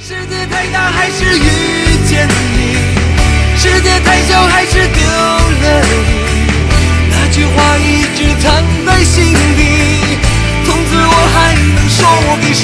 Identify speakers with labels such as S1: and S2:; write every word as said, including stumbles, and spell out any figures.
S1: 世界太大还是遇见你，世界太小还是丢了你，那句话一直藏在心底，从此我还能说我比谁